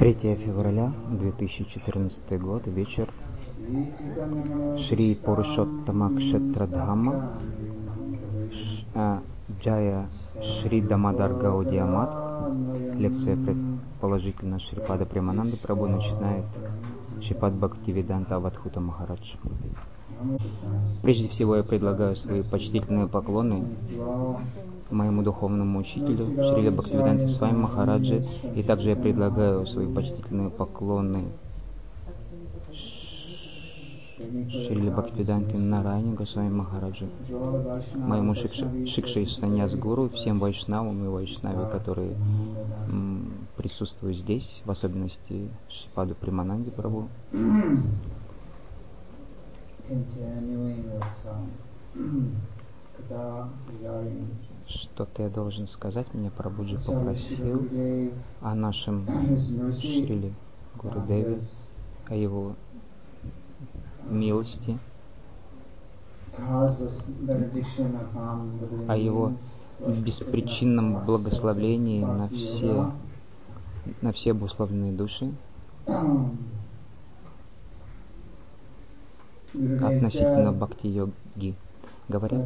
3 февраля 2014 год, вечер. Шри Пурушоттама Кшетрадхамма, Джая Шри Дамодар Гаудия Матх. Лекция предположительно Шрипада Премананды Прабху начинает Шрипад Бхактивиданта Авадхута Махарадж. Прежде всего я предлагаю свои почтительные поклоны моему духовному учителю Шриле Бхактивиданте Свами Махараджи, и также я предлагаю свои почтительные поклоны Шриле Бхактивиданте Нарайне Госвами Махараджи, моему Шикше и Саньяс Гуру, всем вайшнавам и вайшнаве, которые присутствуют здесь, в особенности Шрипаду Премананде Прабху. Что-то я должен сказать, меня Прабхуджи попросил о нашем Шриле Гурудеве, о его милости, о его беспричинном благословении на все обусловленные души относительно бхакти-йоги. Говорят,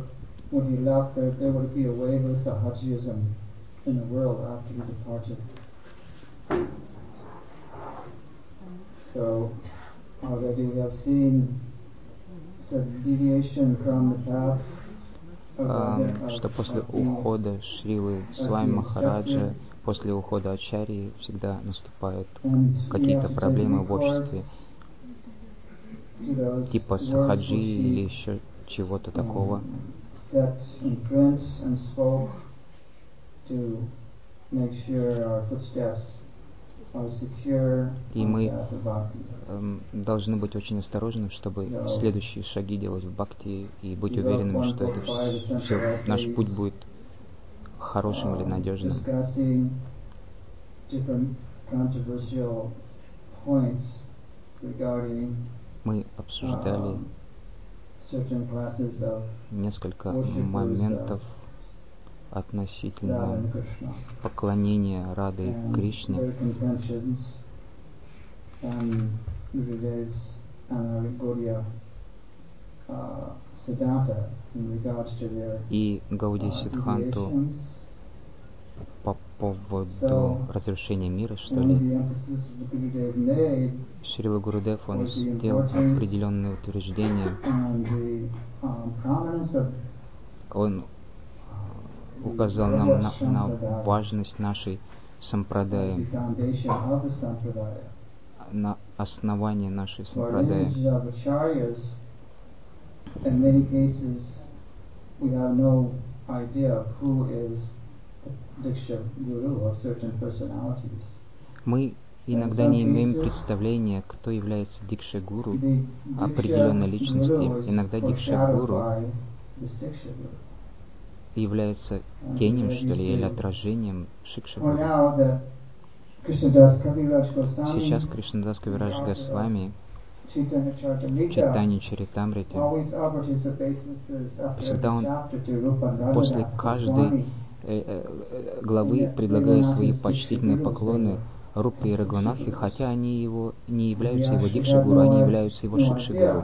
что после ухода Шрилы Свами Махараджа, после ухода Ачарьи всегда наступают какие-то проблемы в обществе, типа сахаджи или еще чего-то такого. И мы должны быть очень осторожны, чтобы следующие шаги делать в бхакти и быть уверенными, что это все, наш путь будет хорошим или надежным. Мы обсуждали несколько моментов относительно поклонения Рады Кришне и Гаудия Сиддханту по поводу разрушения мира, что ли. Шрила Гурудев, он сделал определенные утверждения. Он указал нам на важность нашей сампрадаи, на основание нашей сампрадаи. Мы иногда не имеем представления, кто является Дикша-гуру определенной личности. Иногда Дикша-гуру является тенем, что ли, или отражением Шикша-гуру. Сейчас Кришнадас Кавирадж Госвами Чайтанья Чаритамрите, всегда он после каждой главы предлагает свои почтительные поклоны Рупе и Рагунатхе, хотя они не являются его Дикша-гуру, они являются его Шикша-гуру.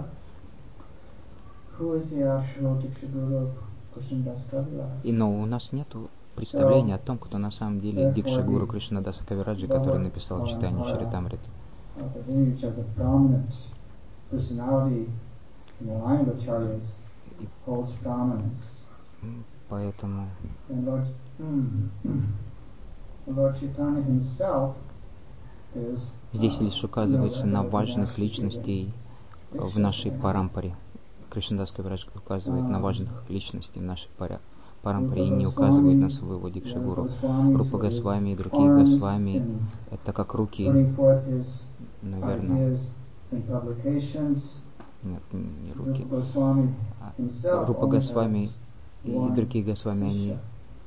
Но у нас нет представления о том, кто на самом деле Дикша-гуру Кришнадаса Кавираджи, который написал Чайтанью Чаритамриту. Поэтому здесь лишь указывается на важных личностей в нашей парампаре. Кришнадас Кавирадж указывает на важных личностей в нашей парампаре и не указывает на своего Дикша-гуру. Рупа Госвами и другие Госвами — это как руки, наверное. Нет, не руки. Рупа Госвами и другие Госвами,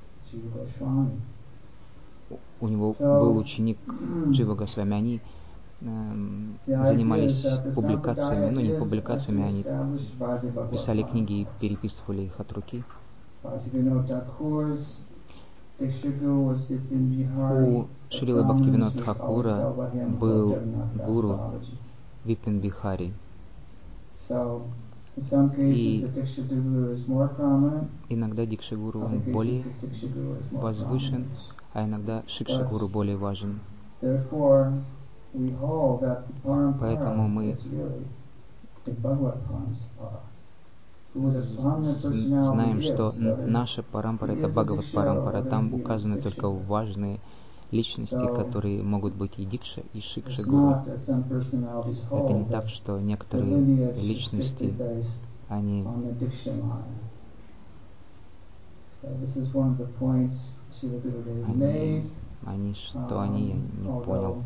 у него был ученик Джива Госвами, они занимались публикациями, не публикациями, они писали книги и переписывали их от руки. У Шрилы Бхактивинода Тхакура был гуру Випин Бихари. И иногда Дикшагуру он более возвышен, а иногда Шикшагуру более важен. Поэтому мы знаем, что наша парампара — это Бхагават парампара. Там указаны только важные личности, которые могут быть и Дикша, и Шикшагуру. Это не так, что некоторые личности, они что они, я не понял.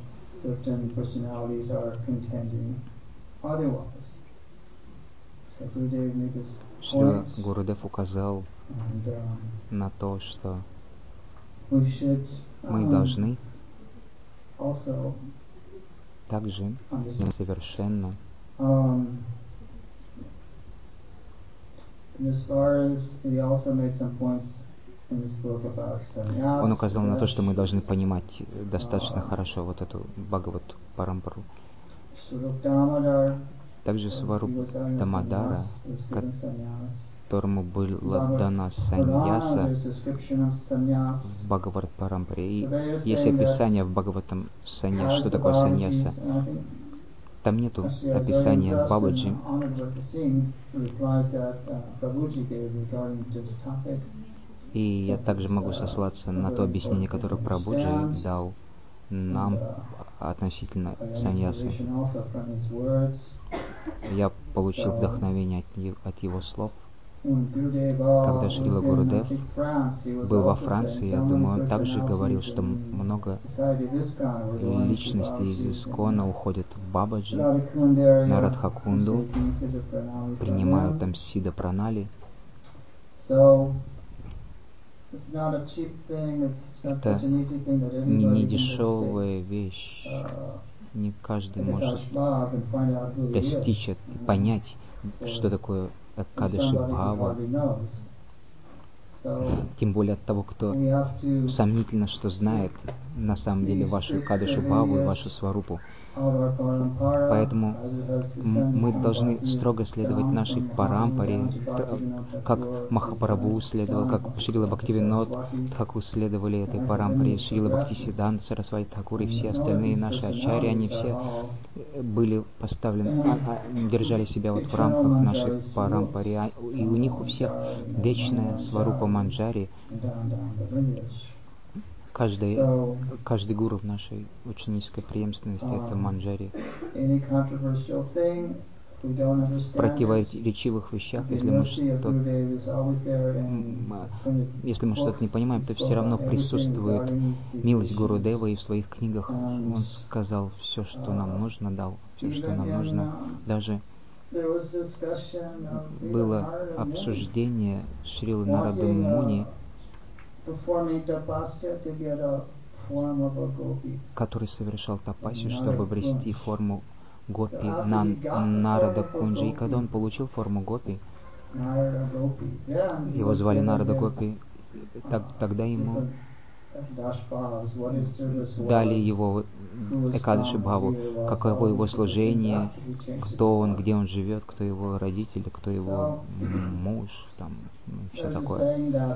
Шрила Гурудев указал на то, что мы должны также совершенно он указал на то, что мы должны понимать достаточно хорошо вот эту Бхагават парампару. Также Сваруп Дамодара, которому была дана саньяса в Бхагават парампаре. И есть описание в Бхагаватам саньяс, что такое саньяса. Там нету описания Бабаджи. И я также могу сослаться на то объяснение, которое Прабхуджи дал нам относительно саньясы. Я получил вдохновение от его слов. Когда Шрила Гурудев был во Франции, я думаю, он также говорил, что много личностей из Искона уходят в Бабаджи, на Радхакунду, принимают там Сида Пранали. Это не дешевая вещь. Не каждый может достичь и понять, что такое Экадаши Бхава. Тем более от того, кто сомнительно что знает на самом деле вашу Экадашу Бхаву и вашу Сварупу. Поэтому мы должны строго следовать нашей парампаре, как Махапрабху следовал, как Шрила Бхактивинод Тхакур следовали этой парампаре, Шрила Бхактисиданта Сарасвати Тхакур и все остальные наши ачарьи, они все были поставлены, держали себя вот в рамках нашей парампаре, и у них у всех вечная Сварупа Манджари. Каждый гуру в нашей ученической преемственности — это Манджари. В противоречивых вещах, если мы что-то не понимаем, то все равно присутствует милость Гурудева, и в своих книгах он сказал все, что нам нужно, дал все, что нам нужно. Даже было обсуждение Шрилы Нарады Муни, который совершал тапасию, чтобы обрести форму гопи на Нарада Кунджи. И когда он получил форму гопи, его звали Нарада Гопи, тогда ему дали его Экадаши Бхаву, каково его служение, кто он, где он живет, кто его родители, кто его муж, там, все такое.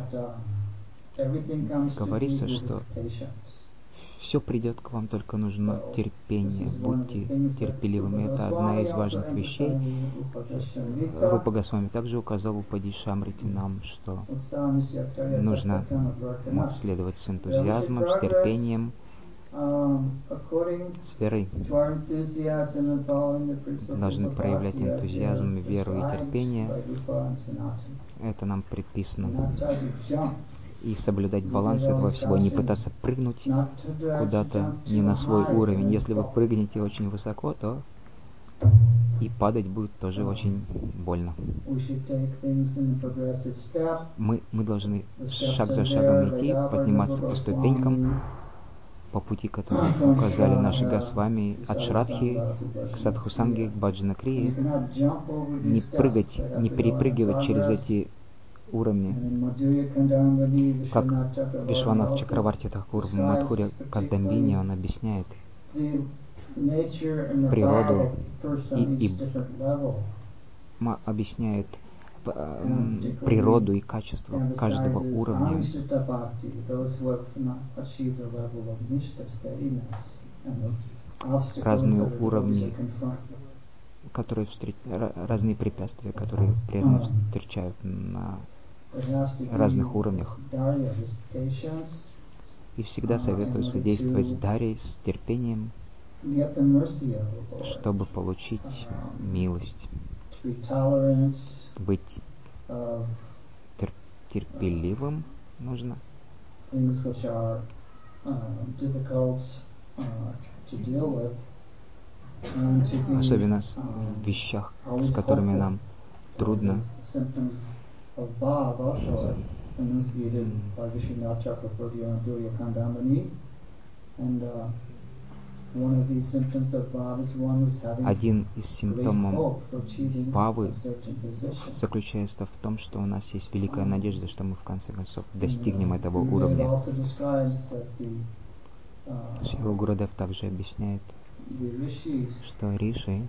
Говорится, что все придет к вам, только нужно терпение. Будьте терпеливыми. Это одна из важных вещей. Рупа Госвами также указал в Упадишамрите нам, что нужно следовать с энтузиазмом, с терпением, с верой. Должны проявлять энтузиазм, веру и терпение. Это нам предписано. И соблюдать баланс этого всего, не пытаться прыгнуть куда-то не на свой уровень. Если вы прыгнете очень высоко, то и падать будет тоже очень больно. Мы должны шаг за шагом идти, подниматься по ступенькам, по пути, который указали наши Госвами, от Шрадхи к Садхусанге, к Баджанакрии. Не прыгать, не перепрыгивать через эти уровне, как Вишванат Чакраварти Такур в Мадхуре Кадамбине, он объясняет природу и объясняет природу и качество каждого уровня. Разные уровни, разные препятствия, которые преданные встречают на разных уровнях. И всегда советуется действовать с дарьей, с терпением, чтобы получить милость. Быть терпеливым нужно. Особенно в вещах, с которыми нам трудно. Один из симптомов бхавы заключается в том, что у нас есть великая надежда, что мы в конце концов достигнем этого уровня. Шрила Гурудев также объясняет, что риши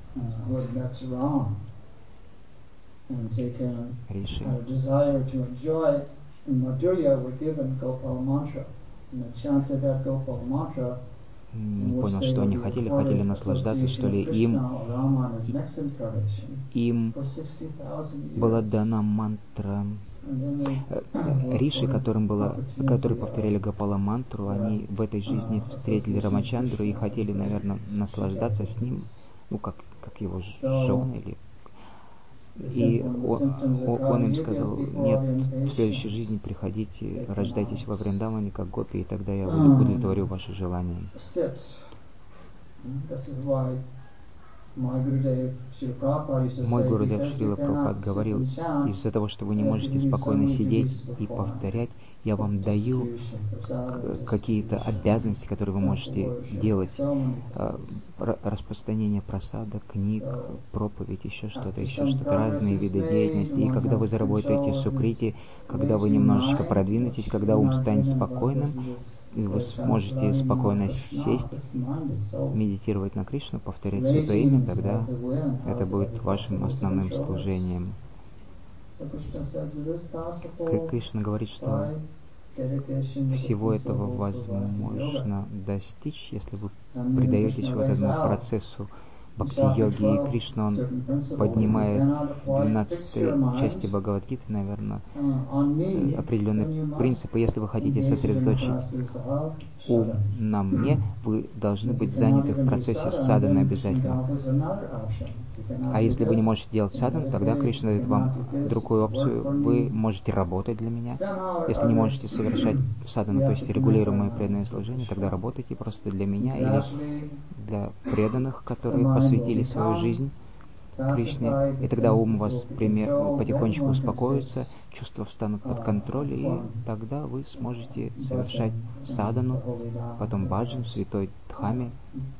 не понял, что они хотели наслаждаться, что ли. Им была дана мантра. Риши, которые повторяли Гопала мантру, они в этой жизни встретили Рамачандру и хотели, наверное, наслаждаться с ним, как его жены. И он им сказал: нет, в следующей жизни приходите, рождайтесь во Вриндаване как гопи, и тогда я удовлетворю ваши желания. Мой Гурудев Шрила Прабхупад говорил: из-за того, что вы не можете спокойно сидеть и повторять, я вам даю какие-то обязанности, которые вы можете делать. Распространение просада, книг, проповедь, еще что-то, разные виды деятельности. И когда вы заработаете сукрити, когда вы немножечко продвинетесь, когда ум станет спокойным, и вы сможете спокойно сесть, медитировать на Кришну, повторять Святое Имя, тогда это будет вашим основным служением. Кришна говорит, что всего этого возможно достичь, если вы предаетесь вот этому процессу бхакти-йоги. И Кришна, он поднимает в 12 части Бхагавад-гиты, наверное, определенные принципы. Если вы хотите сосредоточить ум на мне, вы должны быть заняты в процессе садханы обязательно. А если вы не можете делать садхану, тогда Кришна дает вам другую опцию. Вы можете работать для меня. Если не можете совершать садхану, то есть регулируемое преданное служение, тогда работайте просто для меня или для преданных, которые посвятили свою жизнь Кришне. И тогда ум у вас потихонечку успокоится, чувства встанут под контроль, и тогда вы сможете совершать садхану, потом баджан в святой Дхаме.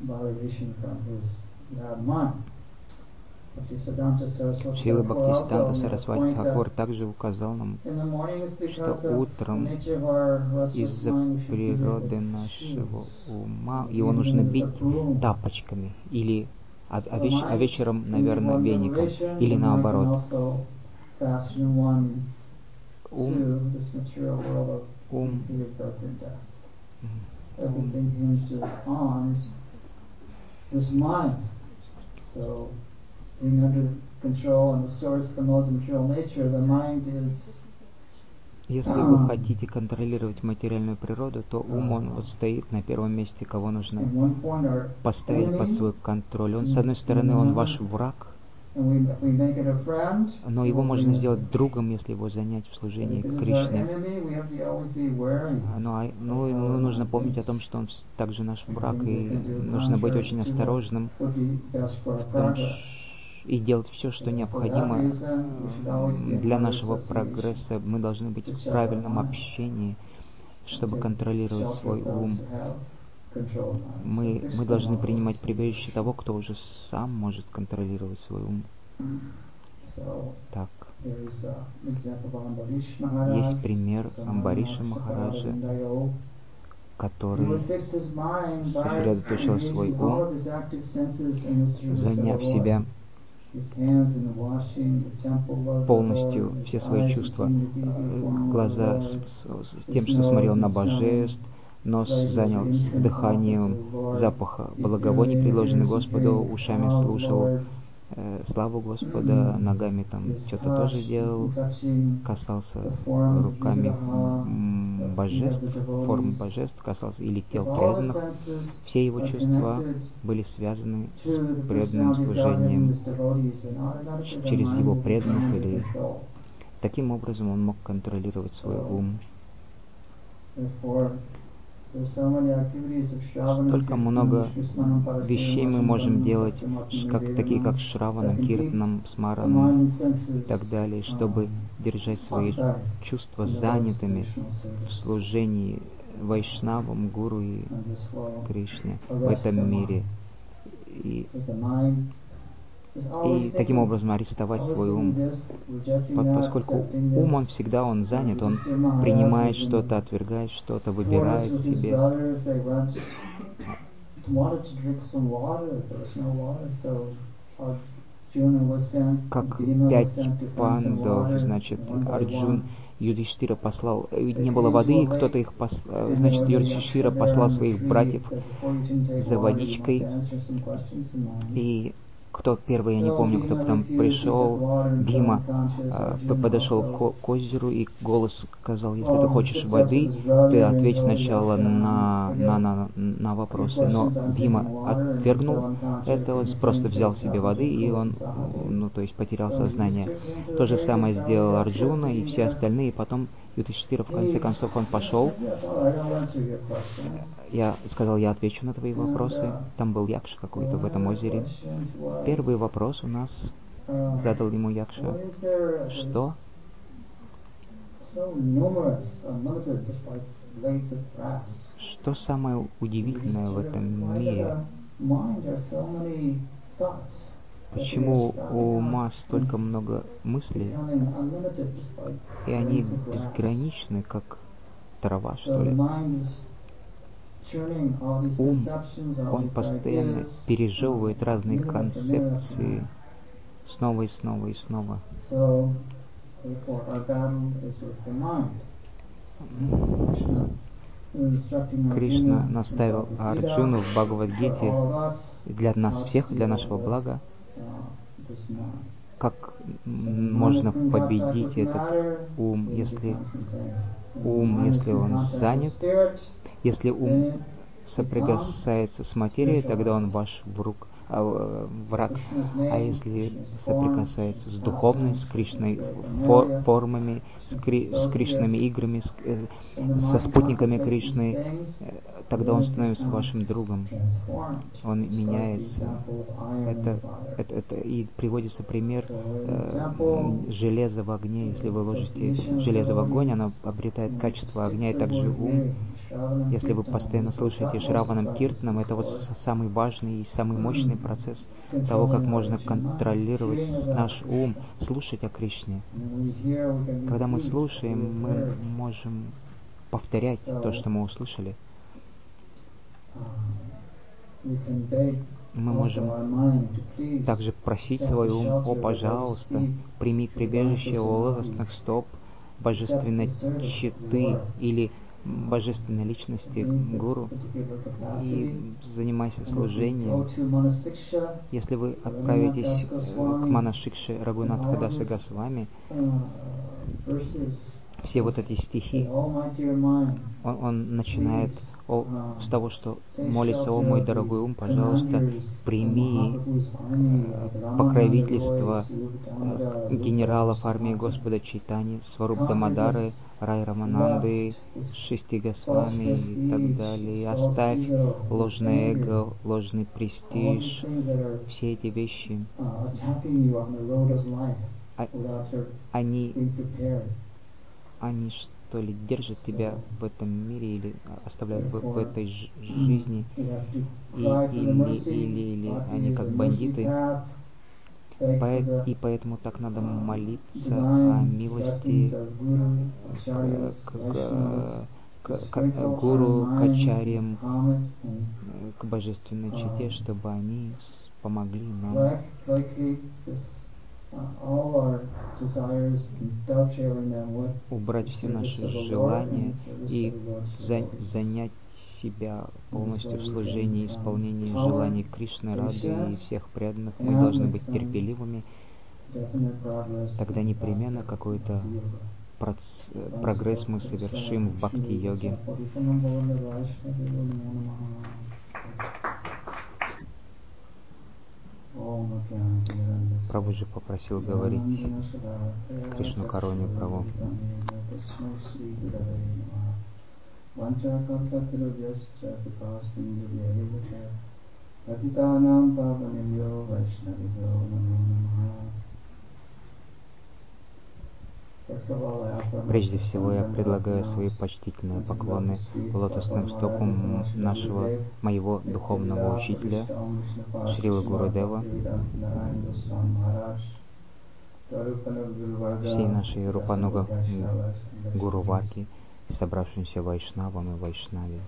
Шрила Бхактисиданта Сарасвати Тхакур также указал нам, что утром из-за природы нашего ума его нужно бить тапочками, а вечером, наверное, веником, или наоборот. Если вы хотите контролировать материальную природу, то ум, он вот стоит на первом месте, кого нужно поставить под свой контроль. Он, с одной стороны, он ваш враг, но его можно сделать другом, если его занять в служении Кришне. Но нужно помнить о том, что он также наш враг, и нужно быть очень осторожным и делать все, что необходимо для нашего прогресса. Мы должны быть в правильном общении, чтобы контролировать свой ум. Мы должны принимать прибежище того, кто уже сам может контролировать свой ум. Так, есть пример Амбариша Махараджа, который сосредоточил свой ум, заняв себя полностью все свои чувства, глаза тем, что смотрел на божеств, нос занял дыханием запаха благовоний, предложенный Господу, ушами слушал славу Господа, ногами там что-то тоже делал, касался руками божеств, форм божеств, касался или тел преданных. Все его чувства были связаны с преданным служением через его преданных, или таким образом он мог контролировать свой ум. Столько много вещей мы можем делать, такие как Шраванам, Киртанам, Смаранам и так далее, чтобы держать свои чувства занятыми в служении Вайшнавам, Гуру и Кришне в этом мире. И таким образом арестовать свой ум. Поскольку ум, он всегда занят, он принимает что-то, отвергает что-то, выбирает себе. Как 5 пандав, значит, Арджун Юдхиштира послал, не было воды, и кто-то их послал, значит, Юдхиштира послал своих братьев за водичкой, и кто первый, я не помню, кто потом пришел, Бима подошел к озеру, и голос сказал: если ты хочешь воды, ты ответь сначала на вопросы. Но Бима отвергнул это, он просто взял себе воды, и он, то есть потерял сознание. То же самое сделал Арджуна и все остальные. Потом Юдхиштира, в конце концов, он пошел. Я сказал: я отвечу на твои вопросы. Там был Якша какой-то в этом озере. Первый вопрос у нас задал ему Якша: что самое удивительное в этом мире? Почему у ума столько много мыслей, и они безграничны, как трава, что ли? Ум, он постоянно пережевывает разные концепции снова и снова и снова. Кришна наставил Арджуну в Бхагавад-гите для нас всех, для нашего блага, как можно победить этот ум, если он занят. Если ум соприкасается с материей, тогда он ваш враг. А если соприкасается с духовной, с Кришной формами, с Кришными играми, со спутниками Кришны, тогда он становится вашим другом. Он меняется. Это и приводится пример железа в огне. Если вы ложите железо в огонь, оно обретает качество огня, и также ум. Если вы постоянно слушаете Шраванам, Киртанам, это самый важный и самый мощный процесс того, как можно контролировать наш ум, слушать о Кришне. Когда мы слушаем, мы можем повторять то, что мы услышали. Мы можем также просить свой ум: о, пожалуйста, прими прибежище у лотосных стоп божественной читы или божественной личности Гуру, и занимайся служением. Если вы отправитесь к Манашикше Рагунатха Даса Госвами, все вот эти стихи, он начинает с того, что молится: о мой дорогой ум, пожалуйста, прими покровительство генералов армии Господа Чайтани, Сваруб Дамодары, Рай Рамананды, Шисти Госвами и так далее. Оставь ложное эго, ложный престиж, все эти вещи. Они что ли держат тебя в этом мире или оставляют в этой жизни, или они как бандиты. И поэтому так надо молиться о милости к гуру, к ачарьям, к божественной чете, чтобы они помогли нам убрать все наши желания и занять себя полностью в служении и исполнении желаний Кришны, Рады и всех преданных. Мы должны быть терпеливыми, тогда непременно какой-то прогресс мы совершим в бхакти-йоге. Прабхуджи попросил говорить Кришну Каруню Прабху. Прежде всего я предлагаю свои почтительные поклоны лотосным стопам моего духовного учителя Шрилы Гурудева, всей нашей Рупануга Гуруваки, собравшимся вайшнавам и вайшнаве.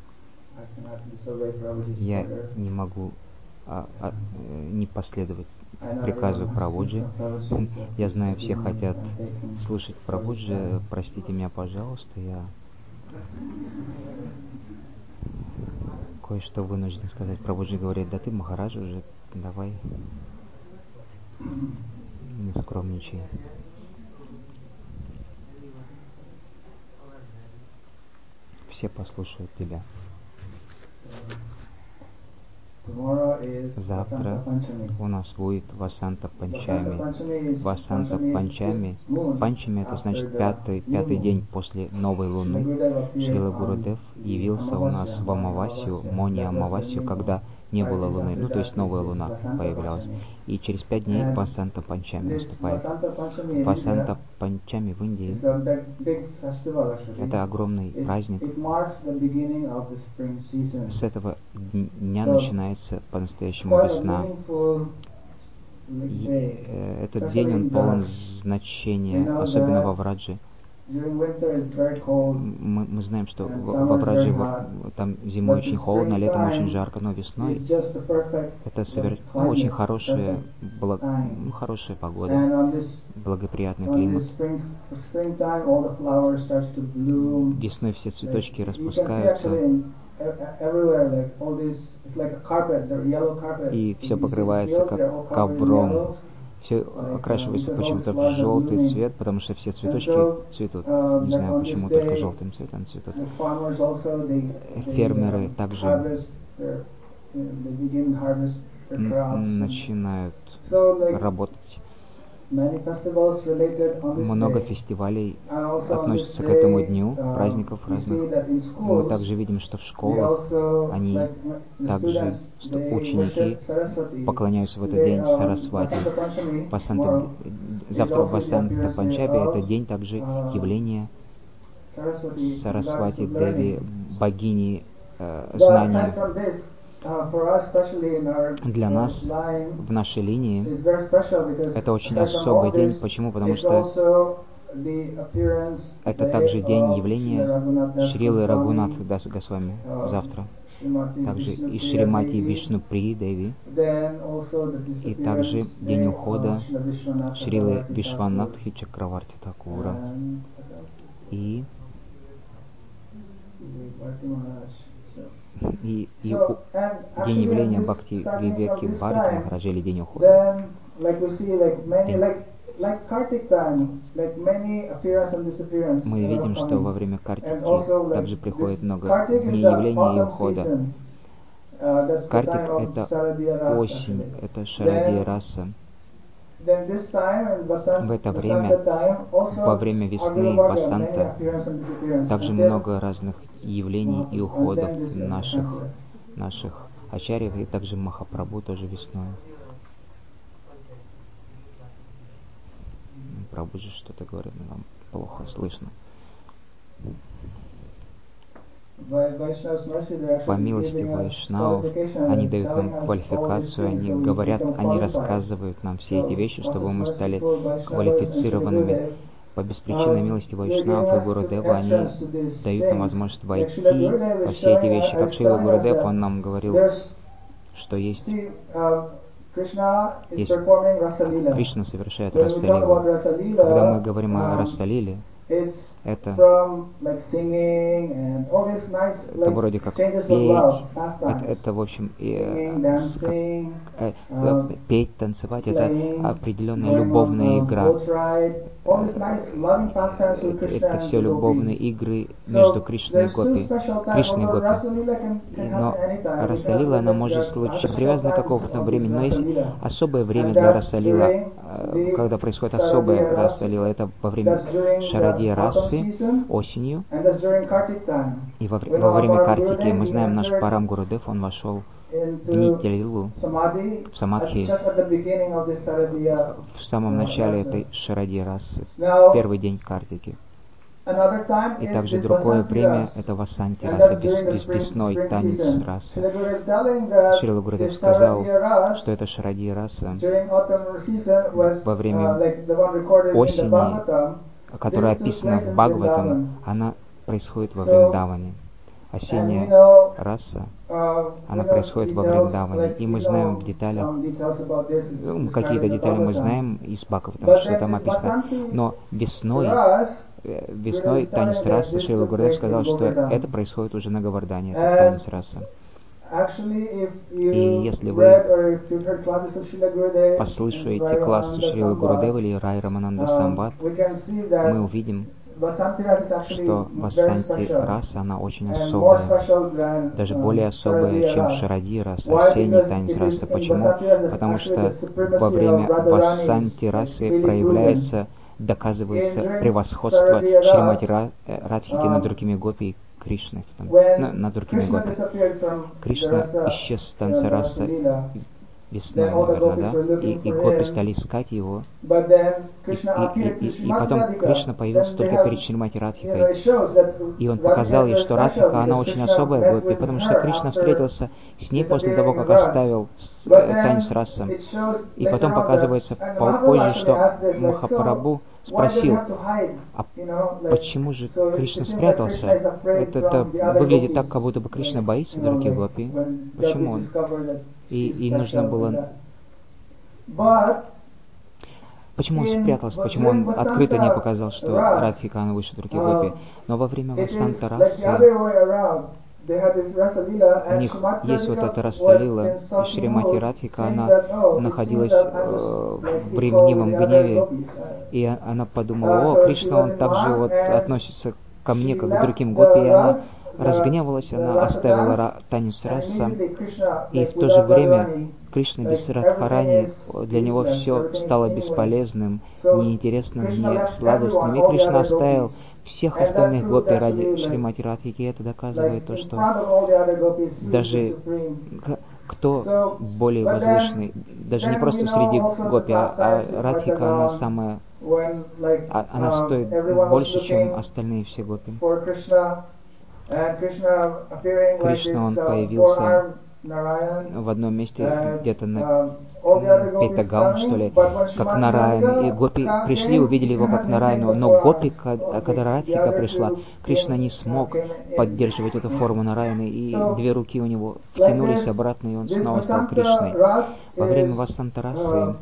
Я не могу не последовать приказу Прабхуджи. Я знаю, все хотят слушать Прабхуджи. Простите меня, пожалуйста, я кое-что вынужден сказать. Прабхуджи говорит: да ты, Махарадж, уже давай, не скромничай. Все послушают тебя. Завтра у нас будет Васанта Панчами. Васанта Панчами. Панчами — это значит пятый день после новой луны. Шрила Гурудев явился у нас в Амавасию, Мони Амавасию, когда не было луны, то есть новая луна появлялась. И через 5 дней Васанта Панчами наступает. Васанта Панчами в Индии — это огромный праздник. С этого дня начинается по-настоящему весна. И этот день, он полон значения, особенно во Враджи. Мы знаем, что во Враджи там зимой очень холодно, летом очень жарко, но весной это очень хорошая погода, благоприятный климат. Весной все цветочки распускаются, и все покрывается как ковром. Все окрашивается почему-то в желтый цвет, потому что все цветочки цветут. Не знаю, почему только желтым цветом цветут. Фермеры также начинают работать. Много фестивалей относятся к этому дню, праздников разных. Мы также видим, что в школах они также, ученики поклоняются в этот день Сарасвати. Завтра Васанта Панчаби — это день также явления Сарасвати Деви, богини знания. Для нас, в нашей линии, это очень особый день. Почему? Потому что это также день явления Шрилы Рагунатха Даса Госвами завтра. Также и Шримати Вишнуприи Деви. И также день ухода Шрилы Вишванатхи Чакраварти Такура. И день явления Бхакти Вивеки Бхарати Махараджа, или день ухода. Мы видим, что во время Картики также приходит много дней явления и ухода. Картик — это осень, это Шарадия раса. В это время, во время весны, Васанта, также много разных явлений и уходов наших ачарьев, и также Махапрабху тоже весной. Прабхуджи что-то говорит, нам плохо слышно. По милости Вайшнавов они дают нам квалификацию, они говорят, они рассказывают нам все эти вещи, чтобы мы стали квалифицированными. По беспричинной милости Вайшнавов и Гурудева они дают нам возможность войти во все эти вещи. Как Шрила Гурудев, он нам говорил, что если Кришна совершает Расалилу, когда мы говорим о Расалиле, это вроде как петь, это в общем, петь, танцевать, это определенная любовная игра. Это все любовные игры между Кришной и Гопи. Но Расалила, она может случиться привязана к какому-то времени. Но есть особое время для Расалила, когда происходит особое Расалила, это во время Шарадия Расы, осенью, и во время Картики. Мы знаем, наш Парам Гурудев, он вошел в Нитья-лилу, в Самадхи, в самом начале этой Шарадия Расы, первый день Картики. И также другое время — это Васанти Раса, весной танец расы. Шрила Гурудев сказал, что это Шарадия Раса во время осени, которая описана в Бхагаватам, она происходит во Вриндаване. Осенняя раса, она происходит во Вриндаване. И мы знаем в деталях, какие-то детали мы знаем из Бхагаватам, что там описано. Но весной танец расы, Шрила Гурудев сказал, что это происходит уже на Говардхане, это танец расы. И если вы послушаете класс Шрилы Гурудева или Рай Рамананда Самбат, мы увидим, что Васанти раса, она очень особая, даже более особая, чем Шарадия раса, осенний танец расы. Почему? Потому что во время Васанти расы проявляется, доказывается превосходство Шримати Радхики над другими гопи и Кришны, над другими гопи. Кришна исчез с танца раса весной, наверное, да? И гопи стали искать его. И потом Кришна появился только перед Шримати Радхикой. И он показал ей, что Радхика, она очень особая гопи, потому что Кришна встретился с ней после того, как оставил танец раса. И потом показывается позже, что Махапрабху спросил, а почему же Кришна спрятался? Это выглядит так, как будто бы Кришна боится других гопи. Почему он? И нужно было... Почему он спрятался? Почему он открыто не показал, что Радхика, она выше других гопи? Но во время Васанта расы у них есть вот эта Расалила, и Шримати Радхика, она находилась в ревнивом гневе, и она подумала, о, Кришна, он также вот относится ко мне, как к другим гопи, и она разгневалась, она оставила танец раса, и в то же время Кришна без Радхарани, для него все стало бесполезным, неинтересным, не сладостным, и Кришна оставил всех остальных гопи ради Шримати Радхики. Это доказывает то, что даже кто более возвышенный, даже не просто среди гопи, а Радхика, она самая, она стоит больше, чем остальные все гопи. Кришна, он появился в одном месте, где-то на Петагаун, что ли, как Нараян. И гопи пришли, увидели его как Нараяну. Но гопи, когда Радхика пришла, Кришна не смог поддерживать эту форму Нараяны, и две руки у него втянулись обратно, и он снова стал Кришной. Во время Васанта расы,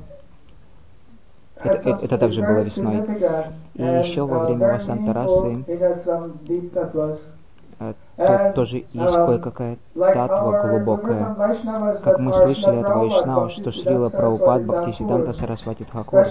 это также было весной, и еще во время Васанта расы тут тоже есть кое-какая татва глубокая. Как мы слышали от Вайшнава, что Шрила Прабхупад Бхактисиданта Сарасвати Тхакур,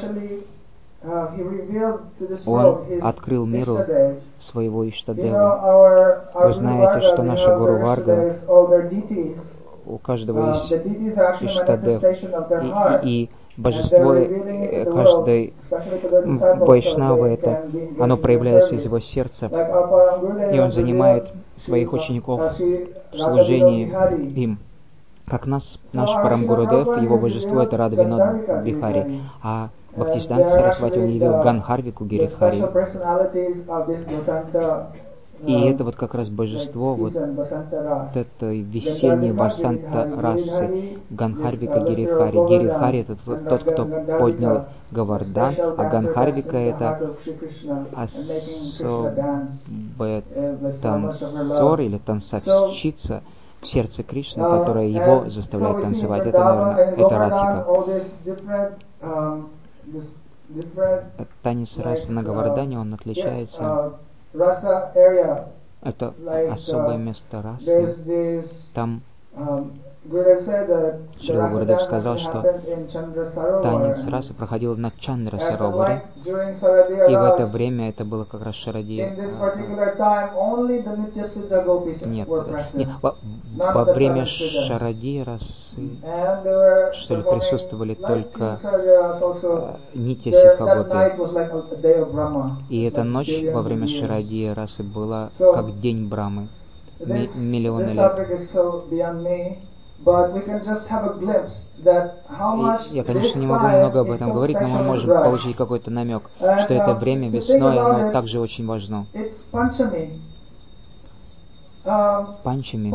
он открыл миру своего Иштадеву. Вы знаете, что наша Гуру Варга, у каждого есть Иштадев, и божество каждой вайшнавы, оно проявляется из его сердца, и он занимает своих учеников в служении им. Как наш Парам Гурудев, его божество — это Рада Винод Бихари, а Бхактисиданта Сарасвати, он явил Ганхарвику Гиридхари. И это вот как раз божество, вот это весенней Васанта расы, Ганхарвика Гиридхари. Гиридхари — это тот, кто поднял Говардан, а Ганхарвика — это особая танцор или танцовщица в сердце Кришны, которая его заставляет танцевать. Это, наверное, это Радхика. Танец расы на Говардане, он отличается. Это особое место расы. Там Шрила Гурудев сказал, что танец расы проходил на Чандра Сароваре, и в это время это было как раз Шарадия. Во время Шарадия расы, что ли, присутствовали только Нитья Сикха Гопи. И эта ночь во время Шарадия расы была как день Брамы, миллионы лет. Я, конечно, не могу много об этом говорить, но мы можем получить какой-то намек, что это время весной, оно также очень важно. Панчами.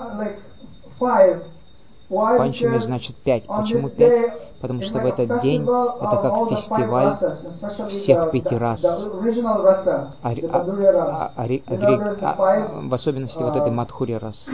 Панчами значит 5. Почему 5? Потому что в этот день это как фестиваль всех 5 рас. В особенности вот этой Мадхури расы.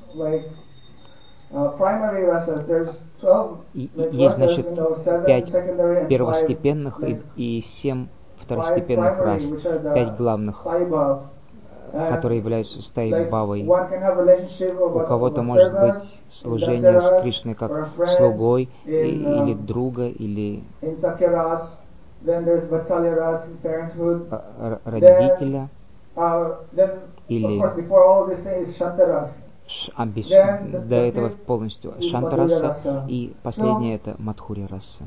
Есть, значит, 5 первостепенных и 7 второстепенных рас, 5 главных, которые являются стаи-бхавой. У кого-то может быть служение с Кришной как слугой или друга, или родителя, или до этого полностью Шантараса, и последнее это Мадхури раса.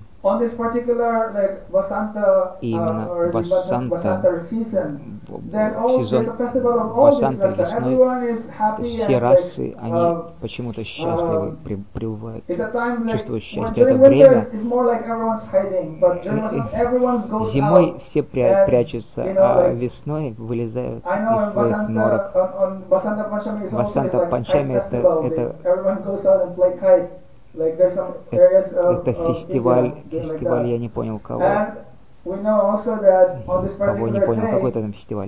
И именно Васанта, в сезон Васанта весной, все расы, они почему-то счастливы, пребывают, чувствуют счастье. Это время, зимой все прячутся, а весной вылезают из своих норок. Васанта Панчами это фестиваль, я не понял кого. Кого не понял, какой-то там фестиваль.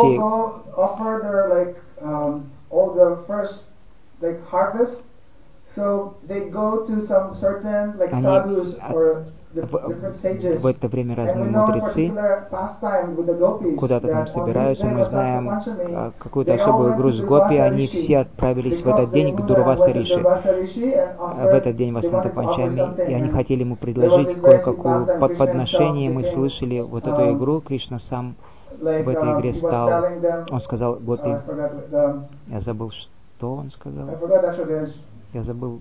В это время разные мудрецы куда-то там собираются. Мы знаем какую-то особую игру с гопи. Они все отправились в этот день к Дурваса Риши. В этот день Васанта Панчами. И они хотели ему предложить кое-какое подношение. Мы слышали вот эту игру. Кришна сам в этой игре стал. Он сказал гопи. Я забыл, что он сказал. Я забыл.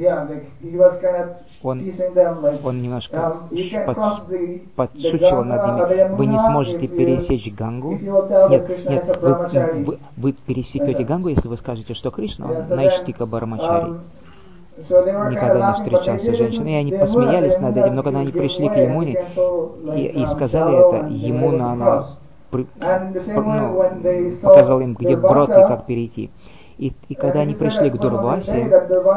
Он немножко подшучивал над ними. Вы не сможете пересечь Гангу. Нет, вы пересекете Гангу, если вы скажете, что Кришна, он Найштика Бармачари. Никогда не встречался с женщиной. И они посмеялись над этим, но когда они пришли к Ямуне и сказали это, Ямуна, она показала им, где брод и как перейти. И когда они пришли к Дурвасе,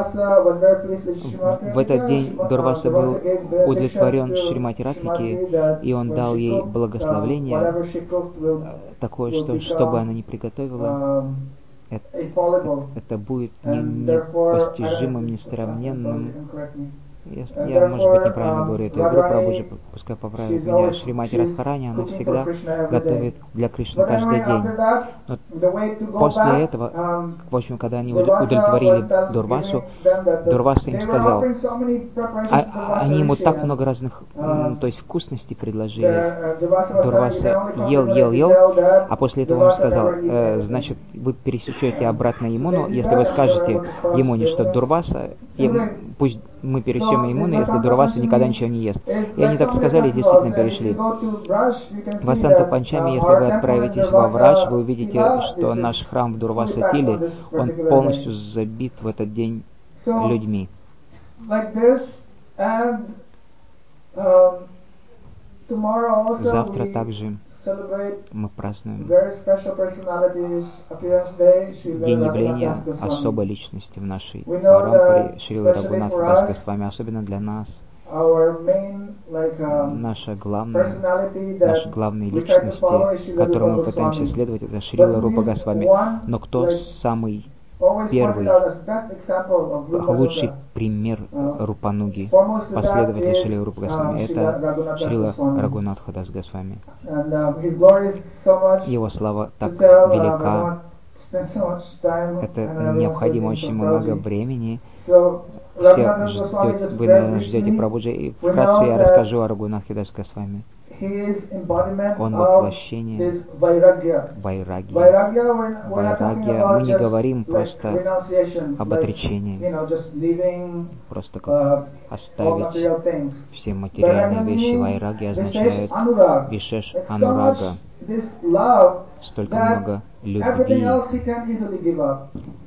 в этот день Дурваса был удовлетворен Шримати Радхике, и он дал ей благословление такое, что бы она ни приготовила, это будет непостижимым, несравненным. Я, может быть, неправильно говорю эту игру, Прабхуджи пускай поправит меня. Шримати Радхарани, она всегда готовит для Кришны каждый день. Но после этого, в общем, когда они удовлетворили Дурвасу, Дурваса им сказал, они ему так много разных, то есть вкусностей предложили. Дурваса ел, а после этого он сказал, значит, вы пересечете обратно Ямуну, если вы скажете Ямуне, что Дурваса, пусть мы пересечем Ямуну, если Дурваса никогда ничего не ест. И они так сказали и действительно перешли. Васанта Панчами, если вы отправитесь во Врадж, вы увидите, что наш храм в Дурваса-Тиле, он полностью забит в этот день людьми. Завтра также Мы празднуем very special personalities appearance day, Srila день Raghunath явления Das Goswami. особой личности в нашей We know парампаре that Шрилы especially Рагунатха for Дас us, Госвами, особенно для нас, our main наша главная, personality наши that главные we try to follow is личности, Srila которым Rupa мы пытаемся Goswami. следовать, это Шрила But Рупа he is Госвами. one, Но кто самый always первый, pointed out as best example of Rupa лучший Nuga? пример Рупануги, Foremost to that последователь is Шрилы Рупа Госвами, Srila это Raghunath Das Шрила Goswami. Рагунатха Дас Госвами. And his glory is so much Его слава to так tell, I велика, don't spend so much time, это and everyone's необходимо waiting очень for много Prabhuji. времени. So, Все Raghunath Das Goswami, ждете, just вы, very наверное, ждете briefly, Прабхуджи, и we вкратце know я that расскажу о Рагунатхе Дас Госвами. he is embodiment Он of воплощение this Vairagya. Вайрагии. Vairagya, we're not talking Вайрагия, about мы не just говорим like просто renunciation, об like, отречении, just leaving просто как all оставить material things. все материальные Vairagya вещи. meaning Vайраги Vishesh означает Anurag. Вишеш It's so Анурага. much this love Столько that много everything любви, else he can easily give up.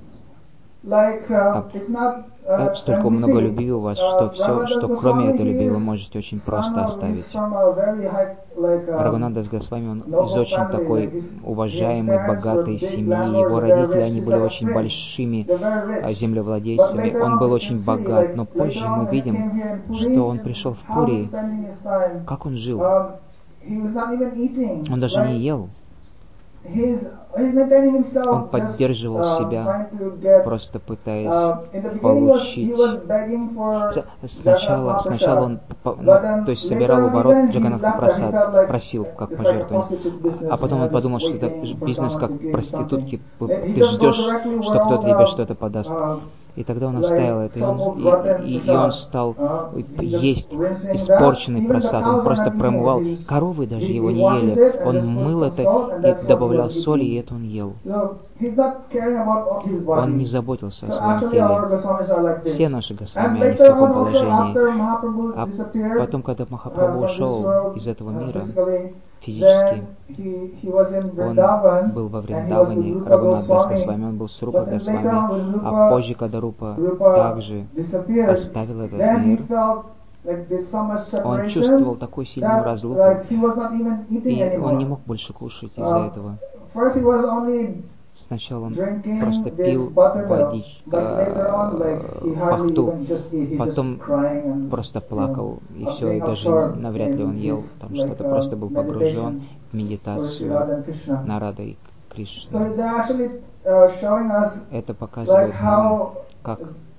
Like it's not. столько And we много see, любви у вас, что все, Raghunath что Das кроме Goswami, этой he любви вы is можете очень son просто of- оставить. he's from a very high, like, Рагунат Дас Госвами, он noble из очень family, такой like his уважаемой, parents were богатой big семьи. landlords, Его they're very родители, rich. они He's были like a очень prince. большими They're very rich. But землевладельцами. later Он on был we очень can see, богат, like, но позже later мы on when he видим, came here in Puri, что он пришел в how he's Пури, spending his time. как он жил. He was not even eating. Он даже не ел. He's maintaining himself, Он поддерживал себя, trying to get, просто пытаясь in the beginning получить. he was begging for Сначала он то есть собирал у ворот Джаганатха Прасад, просил как пожертвование. А потом он подумал, что это бизнес как проститутки. Ты ждешь, что кто-то тебе что-то подаст. И тогда он оставил это, и он стал есть испорченный просад. Он просто промывал. Коровы даже его не ели. Он мыл это и добавлял соли, и это он ел. Он не заботился о своем теле. Все наши Госвами, они в таком положении. А потом, когда Махапрабху ушел из этого мира, физически, он был во Вриндаване, Рагунат Дас Госвами, он был с Рупой Госвами, а позже, когда Рупа также оставил этот мир, он чувствовал такую сильную разлуку, и он не мог больше кушать из-за этого. Сначала он просто пил водичку, пахту, потом просто плакал, и все, и даже навряд ли он ел, там что-то, просто был погружен в медитацию на Радой Кришны. Это показывает нам, как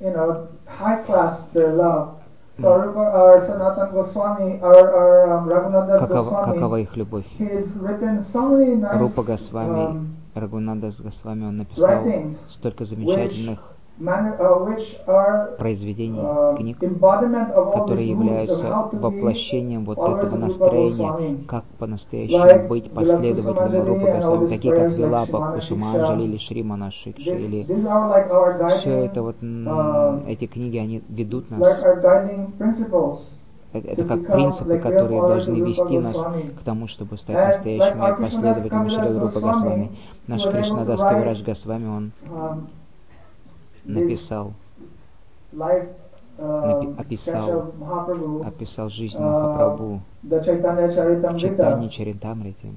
какова их любовь. Рупа Госвами, Рагунат Дас Госвами, он написал столько замечательных произведений, книг, которые являются воплощением вот этого настроения, как по-настоящему быть последователем Рупы Госвами, такие как Вилапа, Кусуманджали или Шримана Шикши, или все это вот, эти книги, они ведут нас. Это как принципы, которые должны вести нас к тому, чтобы стать настоящими последователями Шрилы Рупы Госвами. Наш Кришнадас Кавирадж Госвами, он написал, описал жизнь Махапрабху в Чайтанья Чаритамрите.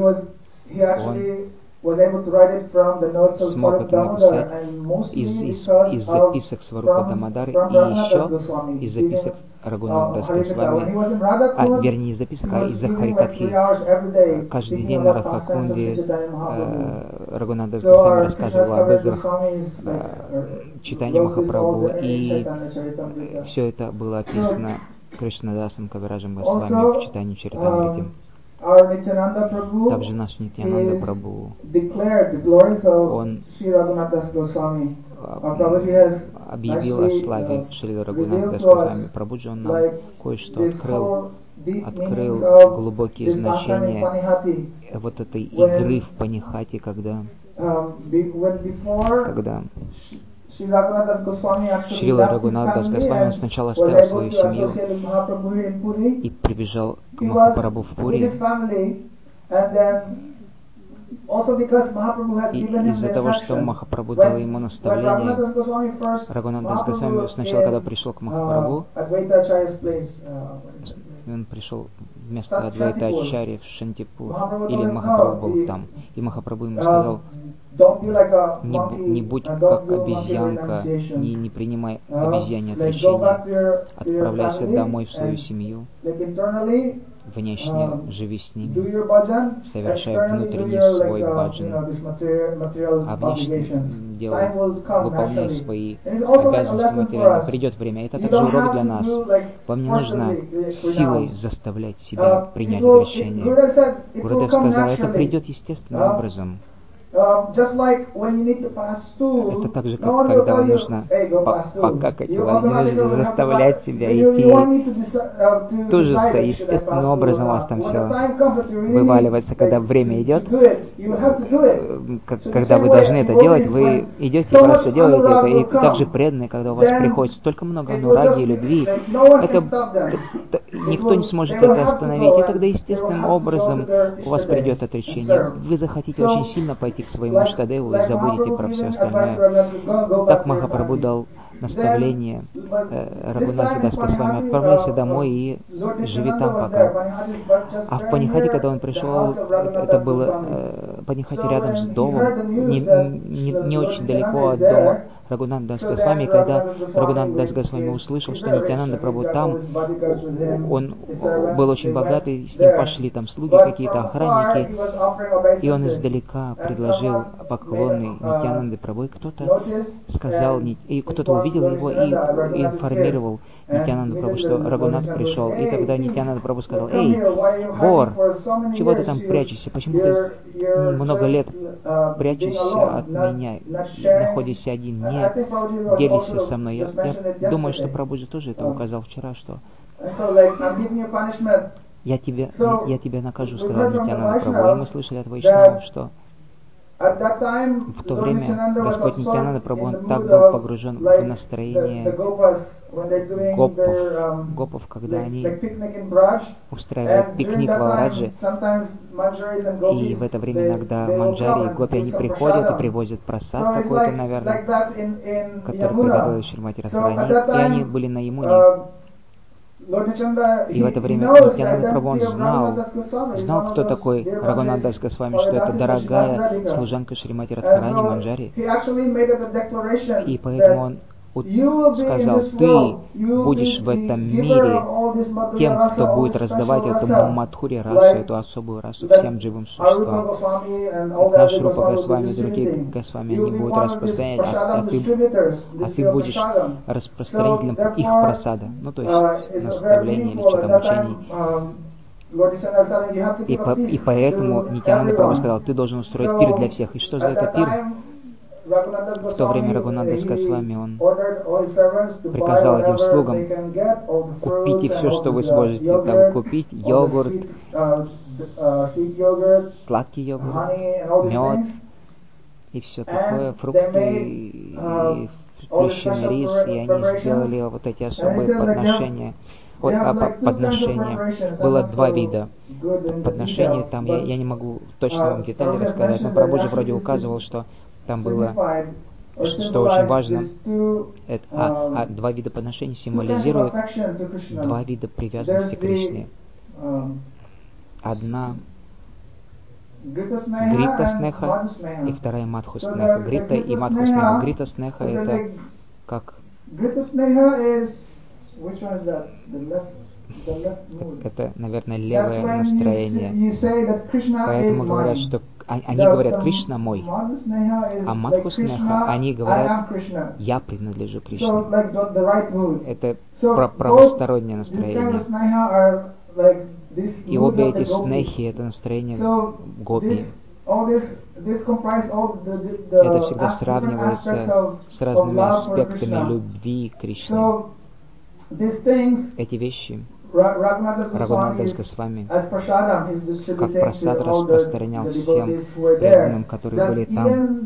Он смог это написать из записок Сварупа Дамодары и еще из записок Рагунат Дас Госвами, вернее, не из записок, а из-за Харикатхи. Каждый день на Радхакунде Рагунат Дас Госвами рассказывал об играх читания Махапрабху, и все это было описано Кришнадасом Кавираджем Госвами в читании Чаритамрите. Также наш Нитьянанда Прабху, он объявил о славе Шрила Рагунат Дас Госвами. Прабхуджи, он нам кое-что открыл глубокие значения вот этой игры в панихати, когда Шрила Рагунат Дас Госвами, он сначала оставил свою семью и прибежал к Махапрабху в Пури. И из-за того, что Махапрабху дал ему наставление, Рагунат Дас Госвами сначала, когда пришел к Махапрабху, И он пришел вместо Адвайта Ачарьи в Шантипур, или Махапрабху был там. И Махапрабху ему сказал: не будь как обезьянка, не принимай обезьянье отречение, отправляйся домой в свою семью, внешне живи с ними, совершай внутренний свой баджан, а внешне выполняй свои обязанности материальные. Придет время. Это также урок для нас. Вам не нужно силой заставлять себя принять отречение. Гурудев сказал, это придет естественным образом. Это так же, как когда вам нужно покакать, вам не нужно заставлять себя идти, тужиться, естественным образом у вас там все вываливается. Когда время идет, когда вы должны это делать, вы идете и просто делаете это. И также преданные, когда у вас приходит столько много анураги и любви, никто не сможет это остановить. И тогда естественным образом у вас придет отречение. Вы захотите очень сильно пойти к своему Штадеву и забудете про все остальное. Так Махапрабху дал наставление Рагунатхи Дас Госвами: отправляйся домой и живи там пока. А в Панихате, когда он пришел, это было Панихате рядом с домом, не очень далеко от дома Рагунатха Дас Госвами. И когда Рагунатха Дас Госвами услышал, что Нитьянанда Прабху там, он был очень богатый, с ним пошли там слуги какие-то, охранники, и он издалека предложил поклоны Нитьянанды Прабху. И кто-то сказал, и кто-то увидел его и информировал Нитьянанду Прабху, что Рагунат пришел. И тогда Нитьянанда Прабху сказал: эй, вор, чего ты там прячешься? Почему ты много лет прячешься от меня, находишься один, не делишься со мной? Я думаю, что Прабхуджи тоже это указал вчера, что я тебя накажу, сказал Нитьянанда Прабху. И мы слышали от Вайшнавов, что в то время Господь Нитьянанда Прабху, он так был погружен в настроение гопов, когда они устраивают пикник в Аурадже, и в это время иногда манджари и гопи, они приходят и привозят просад какой-то, наверное, который приготовил Шримати Радхарани, и они были на Ямуне. И в это время Нитьянанда Прабху, он знал, кто такой Рагунат Дас Госвами, что это дорогая служанка Шримати Радхарани Манджари. И поэтому он сказал: ты будешь в этом мире тем, кто будет раздавать эту Мадхури расу, эту особую расу всем живым существам. Наш Рупа Госвами и другие Госвами, они будут распространять, а ты будешь распространителем их просада, ну то есть наставления или что-то мучений. И поэтому Нитьянанда Прабху сказал: ты должен устроить пир для всех. И что за это пир? В то время Рагунат Дас Госвами, он приказал этим слугам: купите все, что вы сможете там купить, йогурт, сладкий йогурт, мед и все такое, фрукты, и плющенный рис, и они сделали вот эти особые подношения. Подношения. Было два вида подношений, там я не могу точно вам детали рассказать, но Прабхуджи вроде указывал, что там было, что очень важно, два вида подношений символизируют два вида привязанности к Кришне. Одна Грита Снеха и вторая Мадху Снеха. Грита и Мадху Снеха. Грита Снеха — это как... Это, наверное, левое настроение. Поэтому говорят, что они говорят: Кришна мой. А Мадху Снеха, они говорят: я принадлежу Кришне. Это правостороннее настроение. И обе эти снехи — это настроение гопи. Это всегда сравнивается с разными аспектами любви к Кришне. Эти вещи Рагунат Дас Госвами как прасад распространял всем преданным, которые были там.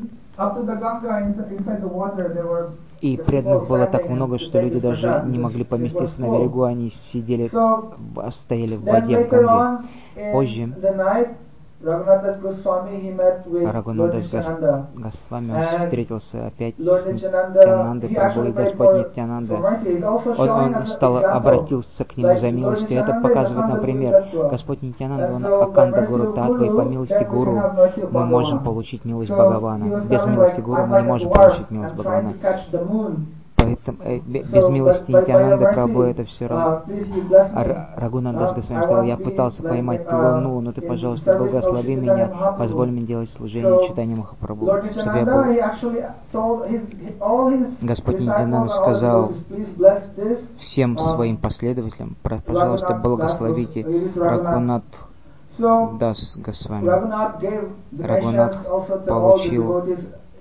И преданных было так много, что люди даже не могли поместиться на берегу, они стояли в воде в Ганге. Позже, Raghunath Goswami, he met with Lord Рагунатас Nityananda. Госвами, он And встретился опять Lord с Nityananda, Нитянандой he Прабху, и actually prayed Господь for Нитянанда, mercy. He's also showing он us an стал, example. обратился к нему Like за Lord милостью. Это Nityananda is показывает, Akanda например, Guru Tattva. Господь Нитянанда, And он so by Аканда mercy Гуру of Татва, и по Guru, милости then we can Гуру have mercy of мы можем Bhagavan. получить милость So he Бхагавана. was Без telling милости like, Гуру I'm мы не like a можем dwarf, получить милость I'm trying Бхагавана. to catch the moon. Поэтому без So, милости by your Нитянанды Прабху mercy, это все равно. please you bless me. Рагунатас Госвами I сказал, want я to be пытался like, поймать Луну, но ты, in пожалуйста, service of благослови Chaitanya меня, Mahaprabhu. позволь мне делать служение So, Чайтаньи Махапрабху, Lord чтобы я Nityananda, был. he actually told all his Господь disciples Нитянанда and all his сказал devotees, please bless this всем своим последователям, пожалуйста, благословите Рагунат So, Дас Госвами. Raghunath gave Рагунат donations also to all the получил devotees